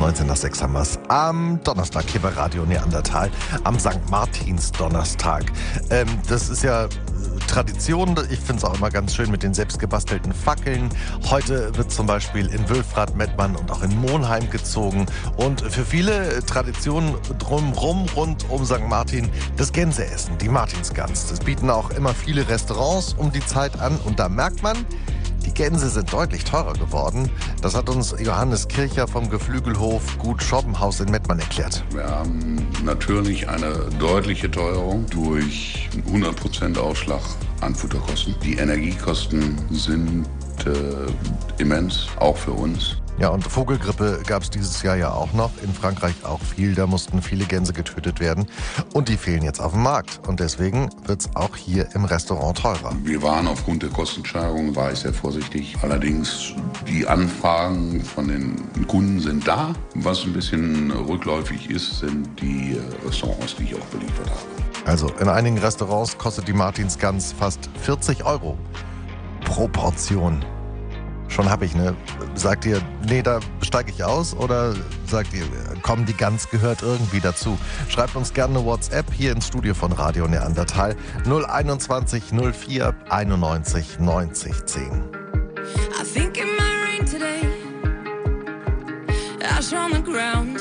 19 nach 6 haben wir es. Am Donnerstag hier bei Radio Neandertal, am St. Martins Donnerstag. Das ist ja Tradition. Ich finde es auch immer ganz schön mit den selbstgebastelten Fackeln. Heute wird zum Beispiel in Wülfrath, Mettmann und auch in Monheim gezogen. Und für viele Traditionen drumherum rund um St. Martin das Gänseessen, die Martinsgans. Das bieten auch immer viele Restaurants um die Zeit an. Und da merkt man, die Gänse sind deutlich teurer geworden. Das hat uns Johannes Kircher vom Geflügelhof Gut Schoppenhaus in Mettmann erklärt. Wir haben natürlich eine deutliche Teuerung durch 100% Aufschlag an Futterkosten. Die Energiekosten sind immens, auch für uns. Ja, und Vogelgrippe gab es dieses Jahr ja auch noch. In Frankreich auch viel. Da mussten viele Gänse getötet werden. Und die fehlen jetzt auf dem Markt. Und deswegen wird es auch hier im Restaurant teurer. Wir waren aufgrund der Kostensteigerung, war ich sehr vorsichtig. Allerdings, die Anfragen von den Kunden sind da. Was ein bisschen rückläufig ist, sind die Restaurants, die ich auch beliefert habe. Also in einigen Restaurants kostet die Martinsgans fast 40 € pro Portion. Schon hab ich, ne? Sagt ihr, nee, da steige ich aus? Oder sagt ihr, komm, die Gans gehört irgendwie dazu? Schreibt uns gerne eine WhatsApp hier ins Studio von Radio Neandertal 021 04 91 90 10. I think it might rain today. Ash on the ground.